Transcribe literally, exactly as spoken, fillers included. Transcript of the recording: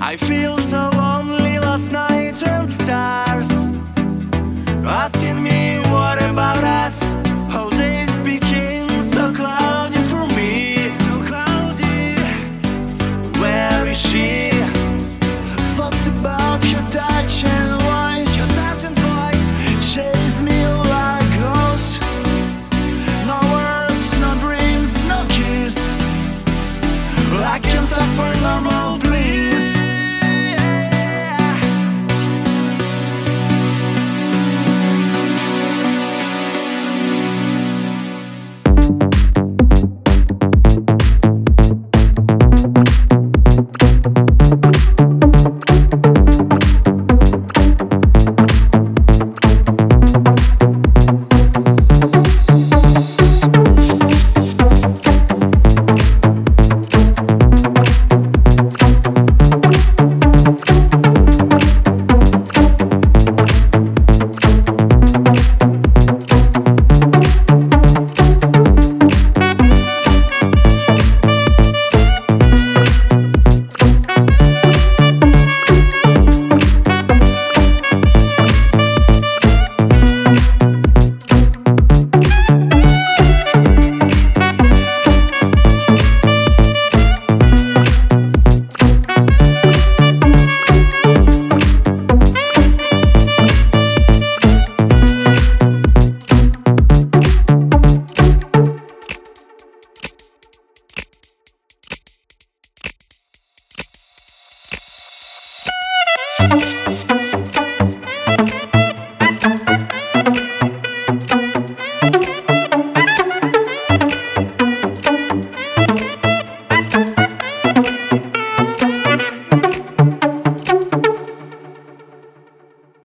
I feel so lonely last night and stars asking me what about us. Whole days became so cloudy for me. So cloudy. Where is she? Thoughts about your touch and voice. Your touch and voice chase me like ghosts. No words, no dreams, no kiss. I can't suffer no more, please. Thank you.